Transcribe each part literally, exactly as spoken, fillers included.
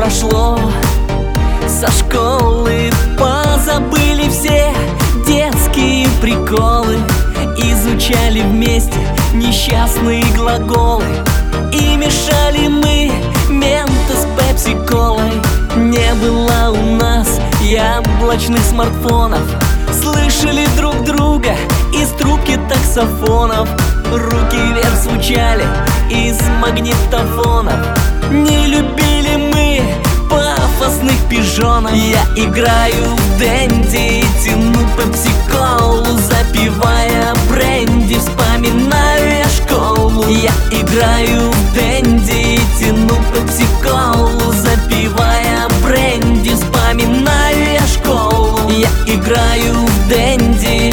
пошло со школы. Позабыли все детские приколы, изучали вместе несчастные глаголы и мешали мы менты с пепси-колой. Не было у нас яблочных смартфонов, слышали друг друга из трубки таксофонов. Руки вверх звучали из магнитофонов. Не любили мы пафосных пижонов. Я играю в дэнди, тяну пепси-колу, запивая бренди, вспоминаю я школу. Я играю в дэнди, тяну пепси-колу, запивая бренди, вспоминаю я школу. Я играю в дэнди,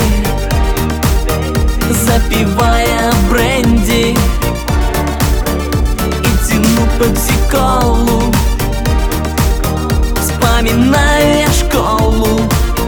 запивая бренди и тяну пепси-колу, вспоминаю я школу.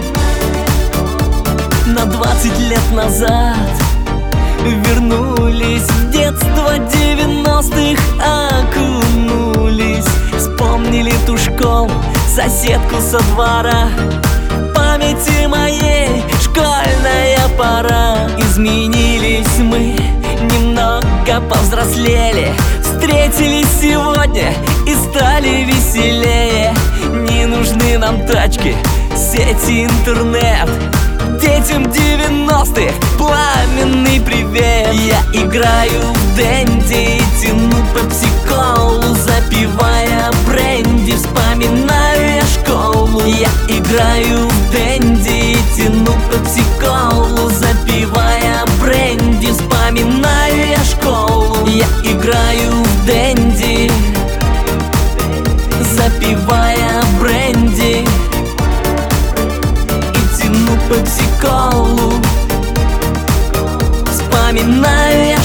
На двадцать лет назад вернулись в детство девяностых, окунулись. Вспомнили ту школу, соседку со двора. В памяти моей школьная пора. Изменились мы, немного повзрослели, встретились сегодня и стали веселее. Не нужны нам тачки, сети, интернет. Детям девяностых пламенный привет. Я играю в дэнди, тяну пепси-колу, запивая бренди, вспоминаю я школу. Я играю в дэнди, тяну пепси-колу, запивая бренди, вспоминаю я школу. Я играю в дэнди, запивая бренди и тяну пепси-колу, вспоминаю я